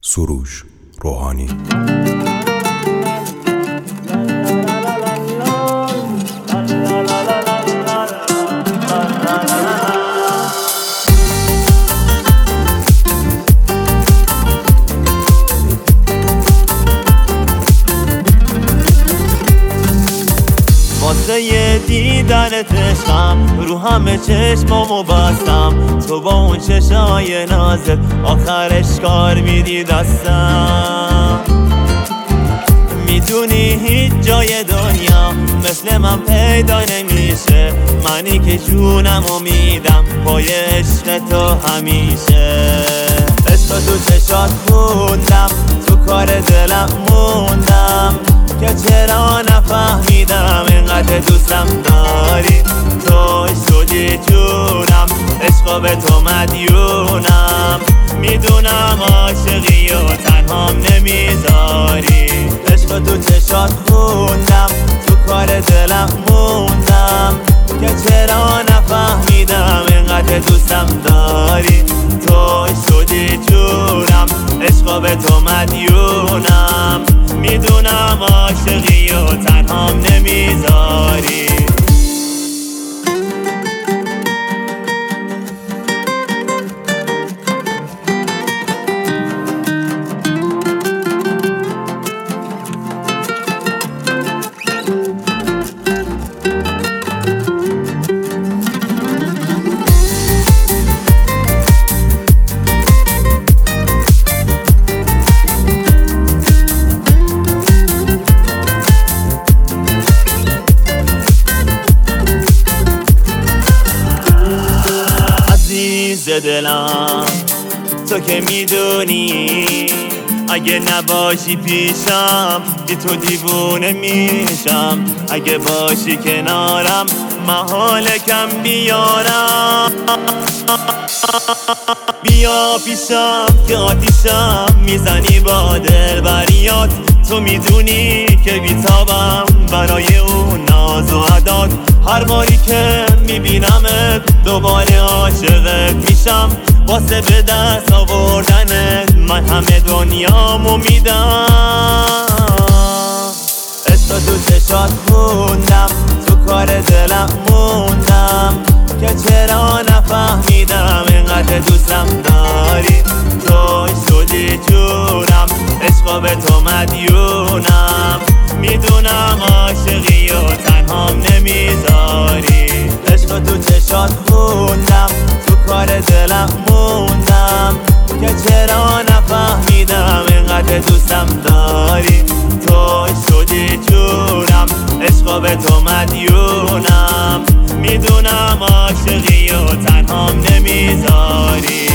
سروش روحانی. واسه دیدنت عشقم رو همه چشمامو بستم، تو با اون چشای نازت آخرش کار میدی دستم. میدونی هیچ جای دنیا مثل من پیدا نمیشه، منی که جونمو میدم پای عشق تو همیشه. عشق تو چشات خوندم، تو کار دلم موندم که چرا نفهمیدم اینقدر دوستم داری. تو شدی جونم، عشقا به تو مدیونم، میدونم عاشقی و تنهام نمیذاری. عشق تو چشات خوندم، تو کار دلم موندم که چرا نفهمیدم اینقدر دوستم داری. تو شدی جونم، عشقا به تو مدیونم، میدونم عاشقی و تنهام نمیذاری. دلم تو که میدونی اگه نباشی پیشم بی تو دیوونه میشم، اگه باشی کنارم محاله کم بیارم. بیا پیشم که آتیشم میزنی با دلبریات، تو میدونی که بیتابم برای اون ناز و عدات. هر باری که میبینمت دوباره عاشقت میشم، واسه به دست آوردنت من همه دنیامو میدم. عشق تو چشات خوندم، تو کار دلم موندم که چرا نفهمیدم اینقدر دوستم داری. تو شدی جونم، عشقا به تو مدیونم، میدونم عاشقی و تنهام نمیذاری. عشق تو چشات خوندم، تو کار دلم موندم که چرا نفهمیدم اینقدر دوستم داری. تو شدی جونم، عشقا به تو مدیونم، میدونم عاشقی و تنهام نمیذاری.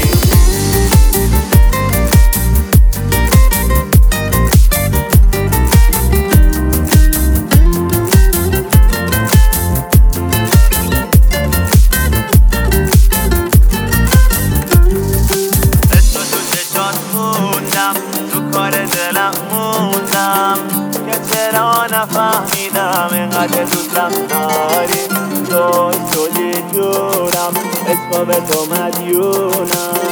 تو کار دلم موندم که چرا نفهمیدم اینقدر دوستم داری. تو شدی جونم، عشقا به تو مدیونم.